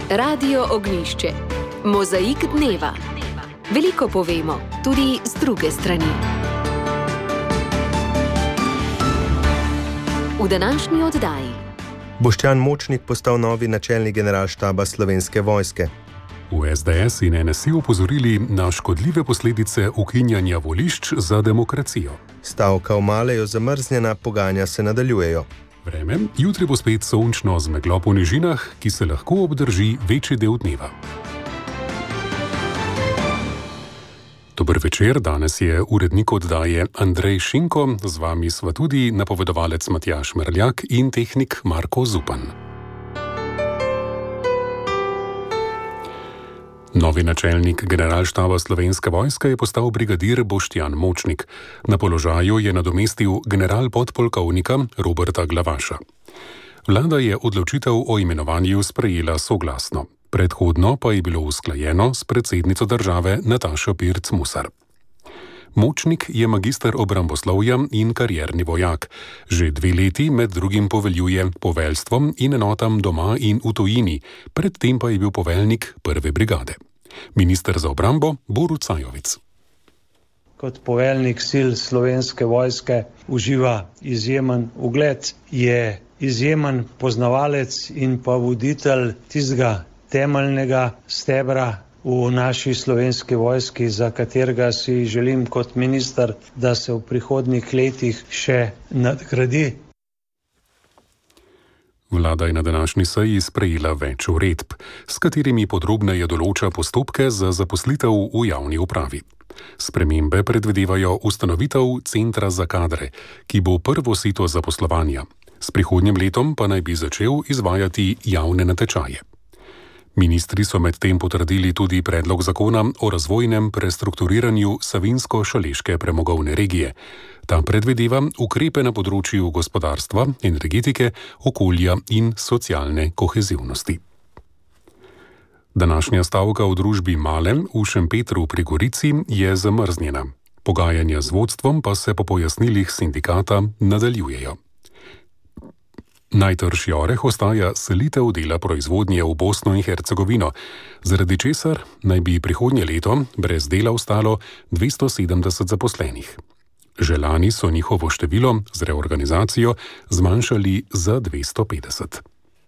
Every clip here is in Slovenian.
Radio Ognjišče. Mozaik dneva. Veliko povemo, tudi z druge strani. V današnji oddaji. Boštjan Močnik postal novi načelnik generalštaba Slovenske vojske. V SDS in NSI opozorili na škodljive posledice ukinjanja volišč za demokracijo. Stavka v Maleju zamrznjena, pogajanja se nadaljujejo. Vreme, jutri bo spet sončno z meglo po nižinah, ki se lahko obdrži večji del dneva. Dober večer, danes je urednik oddaje Andrej Šinko, z vami sva tudi napovedovalec Matjaž Merljak in tehnik Marko Zupan. Novi načelnik generalštaba Slovenske vojske je postal brigadir Boštjan Močnik. Na položaju je nadomestil generalpodpolkovnika Roberta Glavaša. Vlada je odločitev o imenovanju sprejela soglasno. Predhodno pa je bilo usklajeno s predsednico države Natašo Pirc Musar. Močnik je magister obramboslovja in karierni vojak. Že 2 leti med drugim poveljuje poveljstvom in enotam doma in v tujini, predtem pa je bil poveljnik 1. brigade. Minister za obrambo Borut Sajovic. Kot poveljnik sil Slovenske vojske uživa izjemen ugled, je izjemen poznavalec in pa voditelj tistega temeljnega stebra v naši Slovenski vojski, za katerega si želim kot minister, da se v prihodnjih letih še nadgradi. Vlada je na današnji seji sprejela več uredb, s katerimi podrobneje določa postopke za zaposlitev v javni upravi. Spremembe predvidevajo ustanovitev centra za kadre, ki bo prvo sito zaposlovanja. S prihodnjim letom pa naj bi začel izvajati javne natečaje. Ministri so medtem potrdili tudi predlog zakona o razvojnem prestrukturiranju Savinjsko-Šaleške premogovne regije. Ta predvideva ukrepe na področju gospodarstva, energetike, okolja in socialne kohezivnosti. Današnja stavka v družbi Male v Šempetru pri Gorici je zamrznjena. Pogajanja z vodstvom pa se po pojasnilih sindikata nadaljujejo. Najtršji oreh ostaja selitev dela proizvodnje v Bosno in Hercegovino, zaradi česar naj bi prihodnje leto brez dela ostalo 270 zaposlenih. Že lani so njihovo število z reorganizacijo zmanjšali za 250.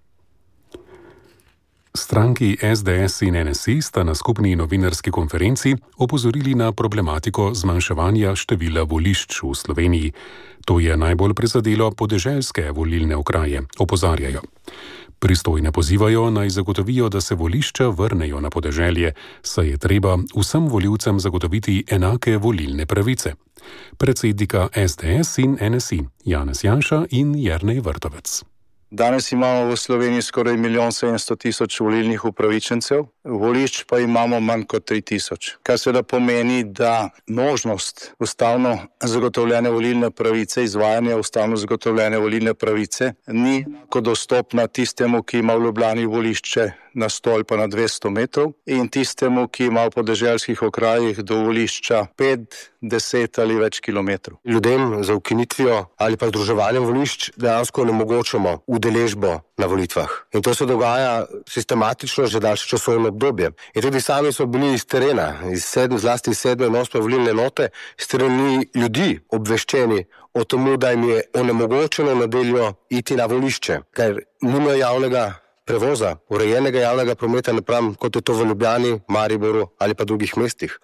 Stranki SDS in NSI sta na skupni novinarski konferenci opozorili na problematiko zmanjševanja števila volišč v Sloveniji. To je najbolj prizadelo podeželske volilne okraje, opozarjajo. Pristojne pozivajo naj zagotovijo, da se volišča vrnejo na podeželje, saj je treba vsem volivcem zagotoviti enake volilne pravice. Predsednika SDS in NSI Janez Janša in Jernej Vrtovec. Danes imamo v Sloveniji skoraj 1.700.000 volilnih upravičencev, volišč pa imamo manj kot 3.000. Kar seveda pomeni, da možnost ustavno zagotovljene volilne pravice, izvajanje ustavno zagotovljene volilne pravice ni kot dostopna tistemu, ki ima v Ljubljani volišče na 100 ali pa na 200 metrov in tistemu, ki ima v podeželskih okrajih do volišča 5, 10 ali več kilometrov. Ljudem za ukinitvijo ali pa združevanjem volišč dejansko onemogočamo udeležbo na volitvah. In to se dogaja sistematično že daljše časovno obdobje. In tudi sami smo bili iz terena, zlasti iz 7. in 8. volilne enote, strani ljudi obveščeni o tomu, da jim je onemogočeno v nedeljo iti na volišče, ker nimajo javnega prevoza, urejenega javnega prometa napram, kot je to v Ljubljani, Mariboru ali pa drugih mestih.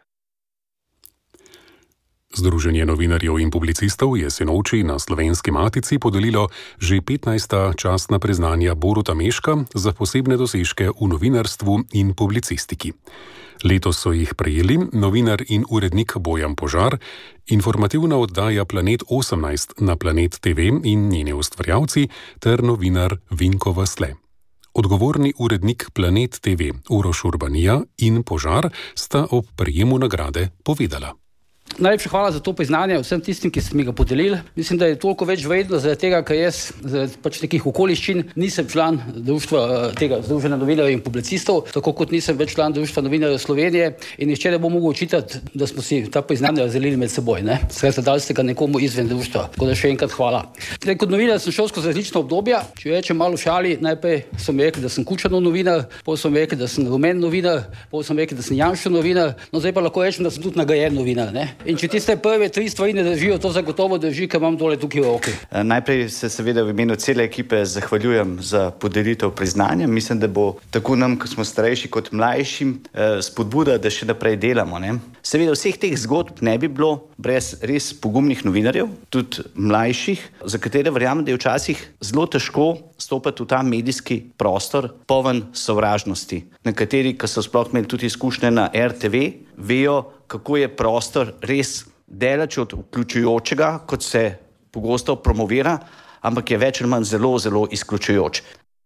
Združenje novinarjev in publicistov je sinoči na Slovenski matici podelilo že 15. častna priznanja Boruta Meška za posebne dosežke v novinarstvu in publicistiki. Letos so jih prejeli novinar in urednik Bojan Požar, informativna oddaja Planet 18 na Planet TV in njeni ustvarjalci ter novinar Vinko Vasle. Odgovorni urednik Planet TV Uroš Urbanija in Požar sta ob prejemu nagrade povedala. Najlepša hvala za to priznanje vsem tistim, ki ste mi ga podelili. Mislim, da je toliko več vredno zaradi tega, ker jaz zaradi pač nekih okoliščin nisem član društva tega Združenja novinarjev in publicistov, tako kot nisem več član Društva novinarjev Slovenije in nihče ne bo mogel očitati, da smo si ta priznanje razdelili med seboj. Skratka, dali ste ga nekomu izven društva. Tako da še enkrat hvala. Kot novinar sem šel skozi različna obdobja. Če rečem malo v šali, najprej so mi rekli, da sem Kučanov novinar, potem so mi rekli, da sem Rumen novinar, potem so mi rekli, da sem Janšov novinar, no zdaj pa lahko rečem, da sem tudi nagrajen novinar. In če tiste prve 3 stvari ne držijo, to zagotovo drži, ker imam dole tukaj v roki. Najprej se seveda v imenu cele ekipe zahvaljujem za podelitev priznanja. Mislim, da bo tako nam, ko smo starejši, kot mlajšim, spodbuda, da še naprej delamo. Seveda vseh teh zgodb ne bi bilo brez res pogumnih novinarjev, tudi mlajših, za katere verjamem, da je včasih zelo težko stopiti v ta medijski prostor poln sovražnosti. Nekateri, ki so sploh imeli tudi izkušnje na RTV, vejo, kako je prostor res daleč od vključujočega, kot se pogosto promovira, ampak je več ali manj zelo, zelo izključujoč.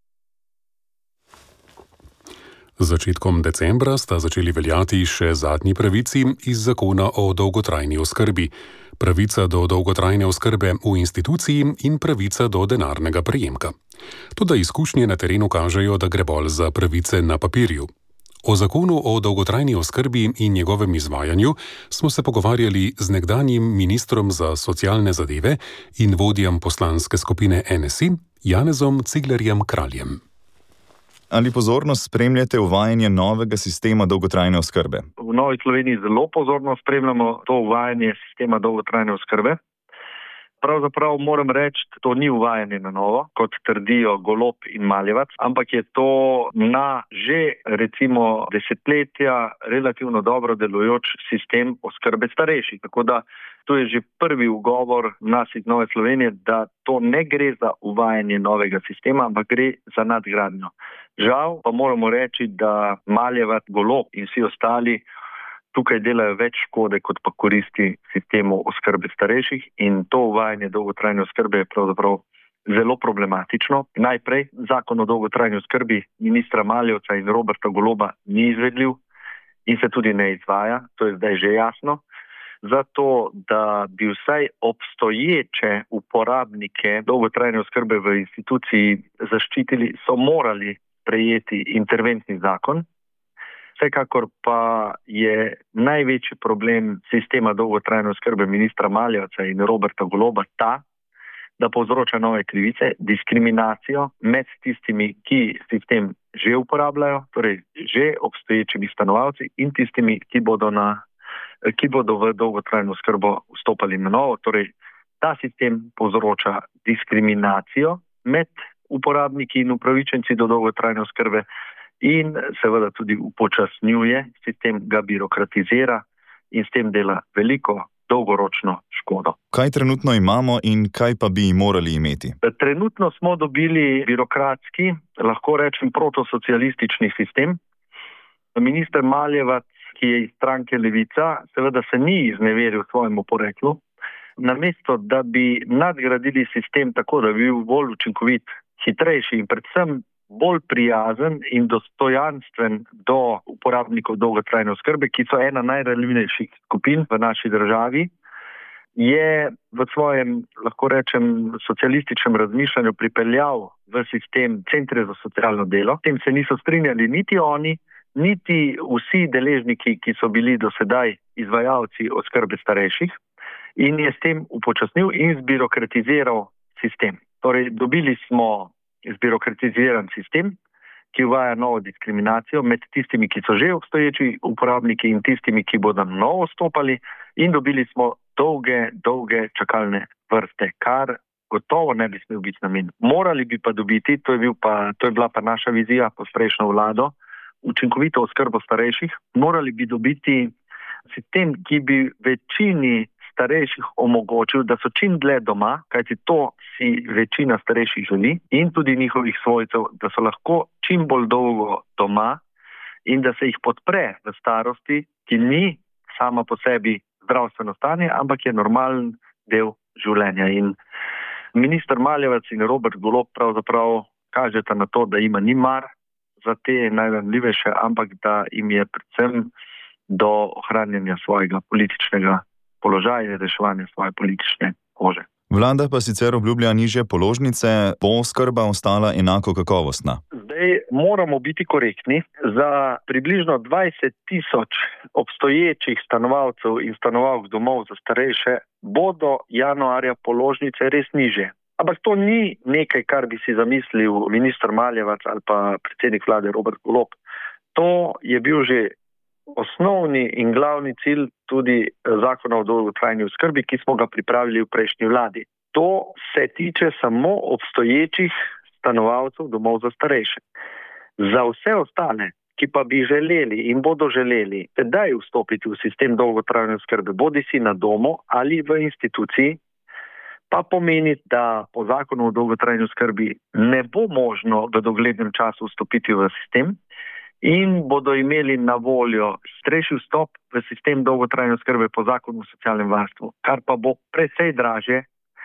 Z začetkom decembra sta začeli veljati še zadnji pravici iz zakona o dolgotrajni oskrbi. Pravica do dolgotrajne oskrbe v instituciji in pravica do denarnega prejemka. Toda izkušnje na terenu kažejo, da gre bolj za pravice na papirju. O zakonu o dolgotrajni oskrbi in njegovem izvajanju smo se pogovarjali z nekdanjim ministrom za socialne zadeve in vodjem poslanske skupine NSI, Janezom Ciglerjem Kraljem. Ali pozorno spremljate uvajanje novega sistema dolgotrajne oskrbe? V Novi Sloveniji zelo pozorno spremljamo to uvajanje sistema dolgotrajne oskrbe. Pravzaprav moram reči, da to ni uvajanje na novo, kot trdijo Golob in Maljevac, ampak je to na že recimo desetletja relativno dobro delujoč sistem oskrbe starejših. Tako da to je že prvi ugovor nas iz Nove Slovenije, da to ne gre za uvajanje novega sistema, ampak gre za nadgradnjo. Žal pa moramo reči, da Maljevac, Golob in vsi ostali tukaj delajo več škode, kot pa koristi sistemu oskrbe starejših in to uvajanje dolgotrajne oskrbe je pravzaprav zelo problematično. Najprej, zakon o dolgotrajni oskrbi ministra Maljevca in Roberta Goloba ni izvedljiv in se tudi ne izvaja, to je zdaj že jasno. Zato, da bi vsaj obstoječe uporabnike dolgotrajne oskrbe v instituciji zaščitili, so morali prejeti interventni zakon. Vsekakor pa je največji problem sistema dolgotrajne oskrbe ministra Maljevca in Roberta Goloba ta, da povzroča nove krivice, diskriminacijo med tistimi, ki sistem že uporabljajo, torej že obstoječimi stanovalci in tistimi, ki bodo v dolgotrajno oskrbo vstopali na novo. Torej, ta sistem povzroča diskriminacijo med uporabniki in upravičenci do dolgotrajne oskrbe in seveda tudi upočasnjuje, sistem ga birokratizira in s tem dela veliko dolgoročno škodo. Kaj trenutno imamo in kaj pa bi morali imeti? Trenutno smo dobili birokratski, lahko rečem protosocialistični sistem. Minister Maljevac, ki je iz stranke Levica, seveda se ni izneveril svojemu poreklu. Namesto, da bi nadgradili sistem tako, da bi bil bolj učinkovit, hitrejši in predvsem bolj prijazen in dostojanstven do uporabnikov dolgotrajne oskrbe, ki so ena najranljivejših skupin v naši državi, je v svojem, lahko rečem, socialističnem razmišljanju pripeljal v sistem centre za socialno delo. S tem se niso strinjali niti oni, niti vsi deležniki, ki so bili do sedaj izvajalci oskrbe starejših in je s tem upočasnil in zbirokratiziral sistem. Torej, dobili smo zbirokratiziran sistem, ki uvaja novo diskriminacijo med tistimi, ki so že obstoječi uporabniki in tistimi, ki bodo novo vstopali in dobili smo dolge čakalne vrste, kar gotovo ne bi smel biti namen. Morali bi pa dobiti, to je bila pa naša vizija pod prejšnjo vlado, učinkovito oskrbo starejših, morali bi dobiti sistem, ki bi večini starejših omogočil, da so čim dlje doma, kajti to si večina starejših želi in tudi njihovih svojcev, da so lahko čim bolj dolgo doma in da se jih podpre v starosti, ki ni sama po sebi zdravstveno stanje, ampak je normalen del življenja. In minister Maljevac in Robert Golob pravzaprav kažeta na to, da jima ni mar za te najranljivejše, ampak da jim je predvsem do ohranjanja svojega političnega položaj in reševanje svoje politične kože. Vlada pa sicer obljublja nižje položnice, bo oskrba ostala enako kakovostna. Zdaj moramo biti korektni. Za približno 20 tisoč obstoječih stanovalcev in stanovalk domov za starejše bodo januarja položnice res nižje. Ampak to ni nekaj, kar bi si zamislil minister Maljevac ali pa predsednik vlade Robert Golob. To je bil že osnovni in glavni cilj tudi zakona o dolgotrajni oskrbi, ki smo ga pripravili v prejšnji vladi. To se tiče samo obstoječih stanovalcev domov za starejše. Za vse ostale, ki pa bi želeli in bodo želeli tedaj vstopiti v sistem dolgotrajne oskrbe, bodisi na domu ali v instituciji, pa pomeni, da po zakonu o dolgotrajni oskrbi ne bo možno v doglednem času vstopiti v sistem, in bodo imeli na voljo hitrejši vstop v sistem dolgotrajne oskrbe po zakonu o socialnem varstvu, kar pa bo precej dražje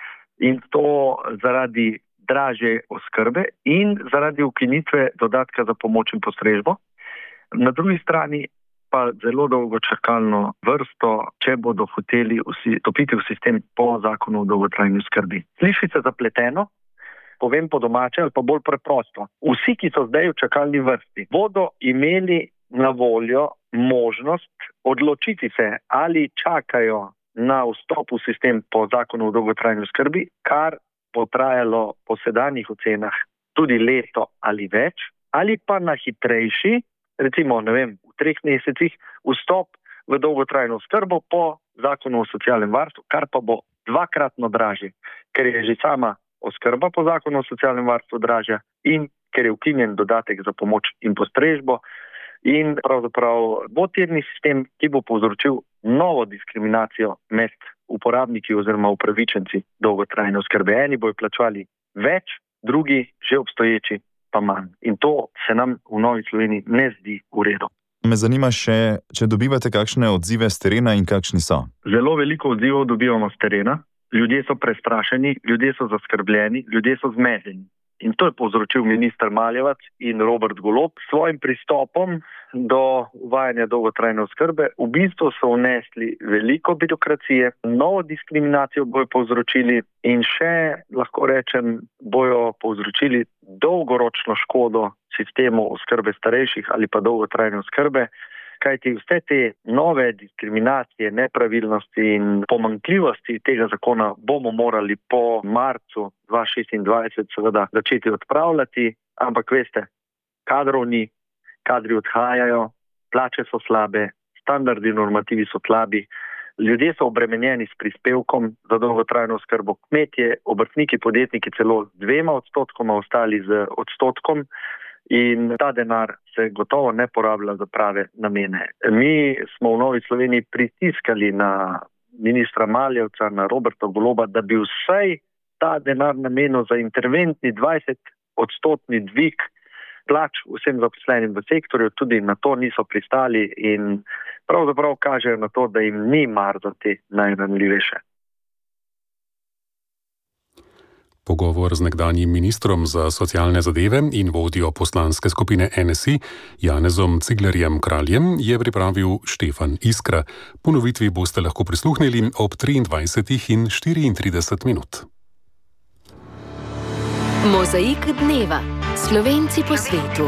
in to zaradi dražje oskrbe in zaradi ukinitve dodatka za pomoč in postrežbo. Na drugi strani pa zelo dolgo čakalno vrsto, če bodo hoteli vstopiti v sistem po zakonu o dolgotrajni oskrbi. Sliši se zapleteno, povem po domače ali pa bolj preprosto. Vsi, ki so zdaj v čakalni vrsti, bodo imeli na voljo možnost odločiti se, ali čakajo na vstop v sistem po zakonu o dolgotrajni oskrbi, kar bo trajalo po sedanjih ocenah tudi leto ali več, ali pa na hitrejši, recimo, v 3 mesecih, vstop v dolgotrajno oskrbo po zakonu o socialnem varstvu, kar pa bo 2-kratno dražje, ker je že sama oskrba po zakonu o socialnem varstvu dražja in ker je ukinjen dodatek za pomoč in postrežbo in pravzaprav dvotirni sistem, ki bo povzročil novo diskriminacijo med uporabniki oziroma upravičenci dolgotrajne oskrbe. Eni bojo plačevali več, drugi, že obstoječi, pa manj. In to se nam v Novi Sloveniji ne zdi v redu. Me zanima še, če dobivate kakšne odzive z terena in kakšni so? Zelo veliko odzivov dobivamo z terena. Ljudje so prestrašeni, ljudje so zaskrbljeni, ljudje so zmedeni. In to je povzročil minister Maljevac in Robert Golob s svojim pristopom do uvajanja dolgotrajne oskrbe. V bistvu so vnesli veliko birokracije, novo diskriminacijo bojo povzročili in še, lahko rečem, bojo povzročili dolgoročno škodo sistemu oskrbe starejših ali pa dolgotrajne oskrbe. Kajti vse te nove diskriminacije, nepravilnosti in pomanjkljivosti tega zakona bomo morali po marcu 2026 seveda začeti odpravljati, ampak veste, kadrov ni, kadri odhajajo, plače so slabe, standardi normativi so slabi, ljudje so obremenjeni s prispevkom za dolgotrajno oskrbo, kmetje, obrtniki, podjetniki celo z 2%, ostali z 1%. In ta denar se gotovo ne porablja za prave namene. Mi smo v Novi Sloveniji pritiskali na ministra Maljevca, na Roberta Goloba, da bi vsaj ta denar namenil za interventni 20% dvig plač vsem zaposlenim v sektorju, tudi na to niso pristali in pravzaprav kažejo na to, da jim ni mar za te najranljivejše. Pogovor z nekdanjim ministrom za socialne zadeve in vodjo poslanske skupine NSI Janezom Ciglerjem Kraljem je pripravil Štefan Iskra. Ponovitvi boste lahko prisluhnili ob 23:34 minut. Mozaik dneva. Slovenci po svetu.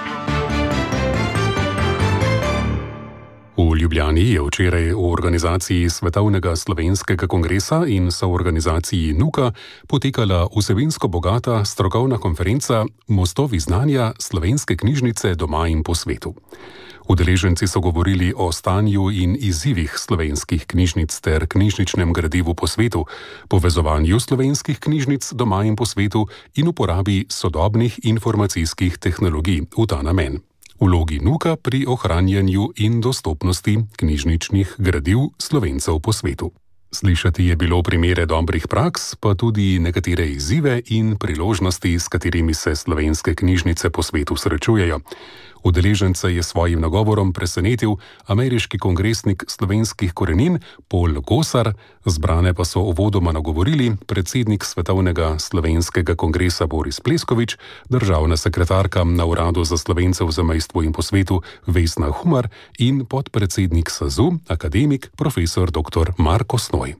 V Ljubljani je včeraj v organizaciji Svetovnega slovenskega kongresa in soorganizaciji NUKA potekala vsebinsko bogata strokovna konferenca Mostovi znanja slovenske knjižnice doma in po svetu. Udeleženci so govorili o stanju in izzivih slovenskih knjižnic ter knjižničnem gradivu po svetu, povezovanju slovenskih knjižnic doma in po svetu in uporabi sodobnih informacijskih tehnologij v ta namen. Vlogi NUKA pri ohranjanju in dostopnosti knjižničnih gradiv Slovencev po svetu. Slišati je bilo primere dobrih praks, pa tudi nekatere izzive in priložnosti, s katerimi se slovenske knjižnice po svetu srečujejo. Udeležence je svojim nagovorom presenetil ameriški kongresnik slovenskih korenin Paul Gosar, zbrane pa so uvodoma nagovorili predsednik Svetovnega slovenskega kongresa Boris Pleskovič, državna sekretarka na Uradu za Slovence v zamejstvu in po svetu Vesna Humar in podpredsednik SAZU, akademik profesor dr. Marko Snoj.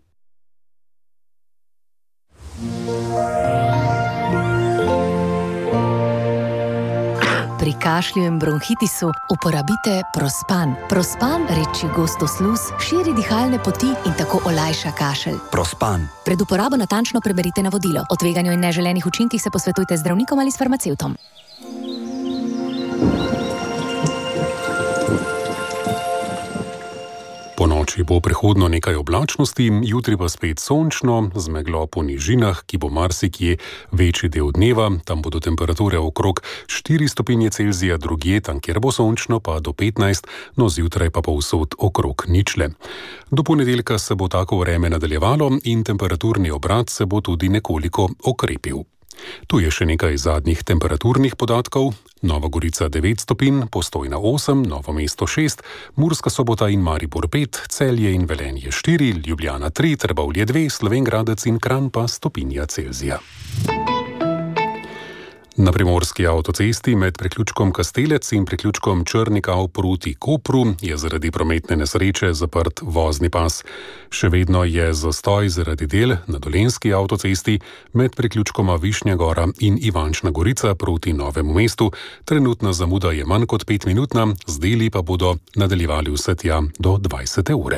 Pri kašlju in bronhitisu uporabite Prospan. Prospan reči gosto sluz, širi dihalne poti in tako olajša kašelj. Prospan. Pred uporabo natančno preberite navodilo. O tveganju in neželenih učinkih se posvetujte z zdravnikom ali s farmacevtom. Po noči bo prehodno nekaj oblačnosti, jutri pa spet sončno, z meglo po nižinah, ki bo marsikje večji del dneva, tam bodo temperature okrog 4 stopinje Celzija, drugje, tam kjer bo sončno, pa do 15, no zjutraj pa povsod okrog ničle. Do ponedeljka se bo tako vreme nadaljevalo in temperaturni obrat se bo tudi nekoliko okrepil. Tu je še nekaj zadnjih temperaturnih podatkov. Nova Gorica 9 stopinj, Postojna 8, Novo mesto 6, Murska Sobota in Maribor 5, Celje in Velenje 4, Ljubljana 3, Trbovlje 2, Slovenj Gradec in Kranj pa stopinja Celzija. Na primorski avtocesti med priključkom Kastelec in priključkom Črnikav proti Kopru je zaradi prometne nesreče zaprt vozni pas. Še vedno je zastoj zaradi del na Dolenjski avtocesti med priključkoma Višnja Gora in Ivančna Gorica proti Novemu mestu. Trenutna zamuda je manj kot 5 minutna, z deli pa bodo nadaljevali vse tja do 20. ure.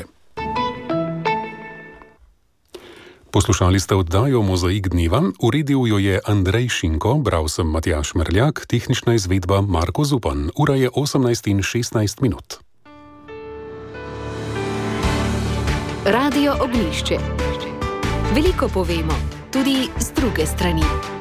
Poslušali ste oddajo Mozaik dneva, uredil jo je Andrej Šinko, bral sem Matjaž Merljak, tehnična izvedba Marko Zupan. Ura je 18:16 minut. Radio Ognjišče. Veliko povemo, tudi z druge strani.